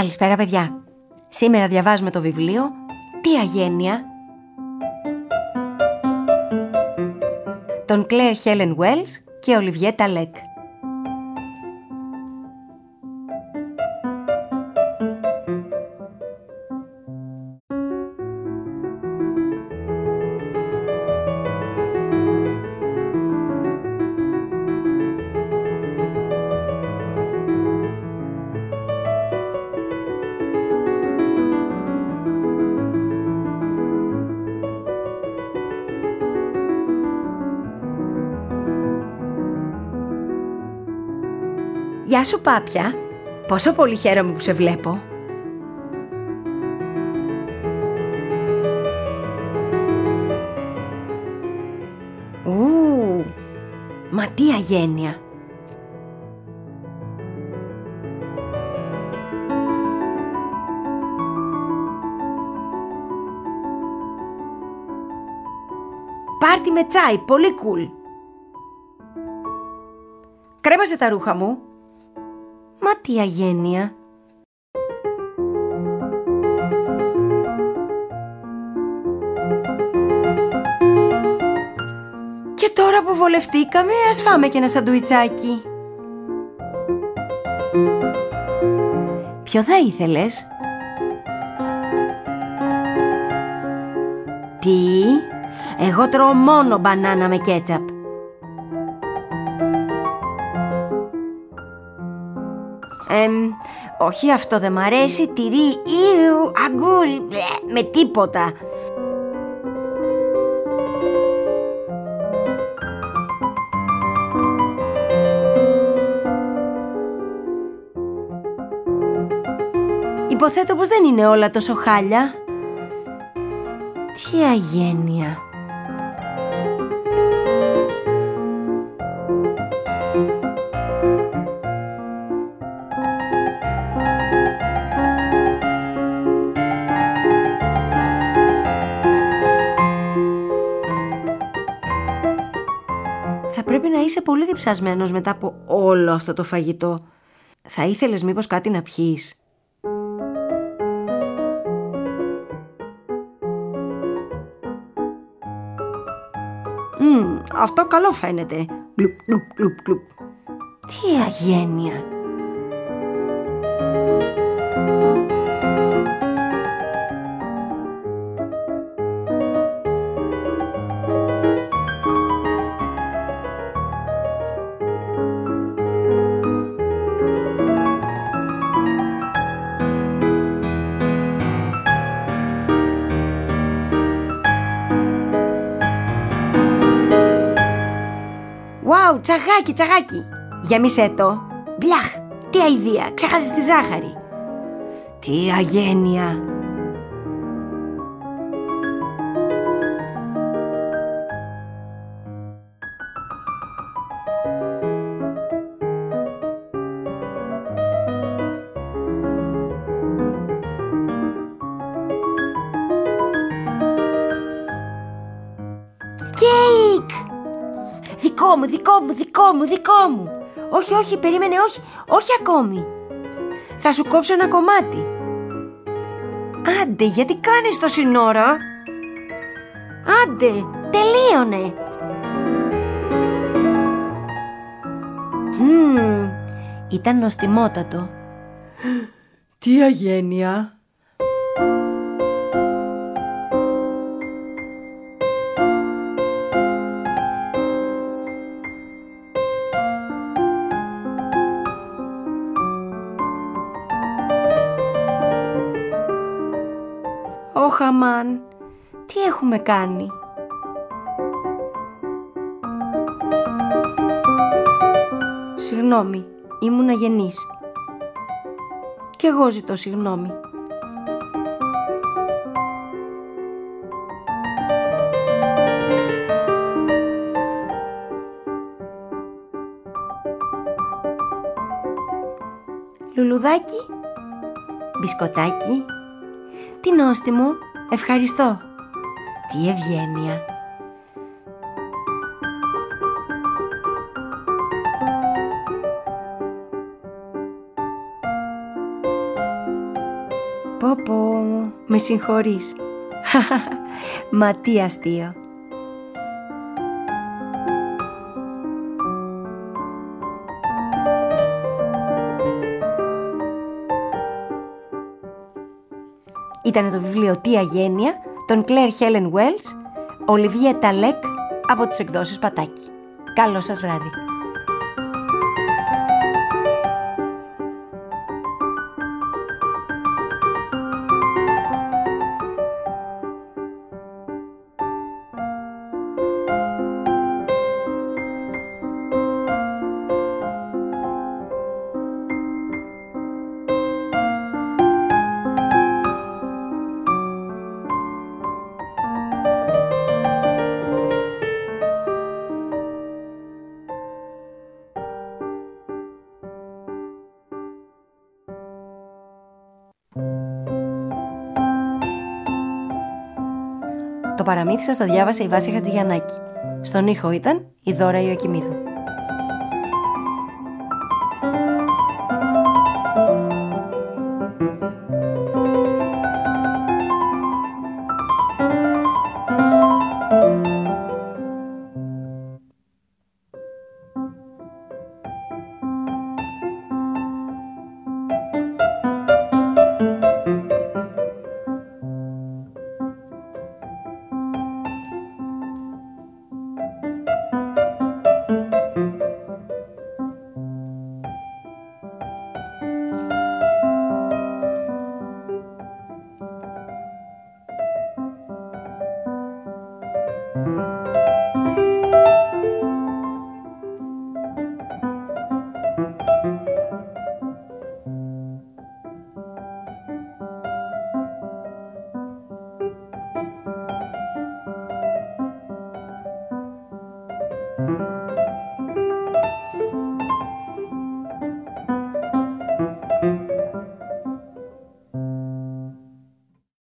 Καλησπέρα παιδιά. Σήμερα διαβάζουμε το βιβλίο «Τι αγένεια» των Claire Helen Wells και Olivier Talek. Γεια σου Πάπια, πόσο πολύ χαίρομαι που σε βλέπω. Μα τι αγένεια. Πάρτι με τσάι, πολύ cool. Κρέμασε τα ρούχα μου. Μα τι αγένεια. Και τώρα που βολευτήκαμε, ας φάμε και ένα σαντουιτσάκι. Ποιο θα ήθελες? Τι? Εγώ τρώω μόνο μπανάνα με κέτσαπ. Όχι, αυτό δεν μ' αρέσει. Τυρί, αγκούρι, με τίποτα. Υποθέτω πως δεν είναι όλα τόσο χάλια. Τι αγένεια. Θα πρέπει να είσαι πολύ διψασμένος μετά από όλο αυτό το φαγητό. Θα ήθελες μήπως κάτι να πιείς? Αυτό καλό φαίνεται. Γκλουπ, γκλουπ, γκλουπ, γκλουπ. Τι αγένεια. Wow, τσαγάκι, τσαγάκι. Γέμισέ το. Μπλαχ, τι αηδία, ξέχασες τη ζάχαρη. Τι αγένεια. Κέικ! Δικό μου, δικό μου, δικό μου, δικό μου. Όχι, όχι, περίμενε, όχι, όχι ακόμη. Θα σου κόψω ένα κομμάτι. Άντε, γιατί κάνεις τόση ώρα? Άντε, τελείωνε. Ήταν νοστιμότατο. Τι αγένεια. Ωχ, αμάν, τι έχουμε κάνει. Συγγνώμη, ήμουν αγενής. Κι εγώ ζητώ συγγνώμη. Λουλουδάκι, μπισκοτάκι. Τι νόστιμο, ευχαριστώ. Τι ευγένεια. Με συγχωρείς. Μα τι αστείο. Ήτανε το βιβλίο «Τι αγένεια» των Claire Helen Wells, Olivier Talek από τις εκδόσεις Πατάκη. Καλό σας βράδυ. Το παραμύθι σας το διάβασε η Βάση Χατζηγιαννάκη. Στον ήχο ήταν η Δώρα Ιωακημίδου.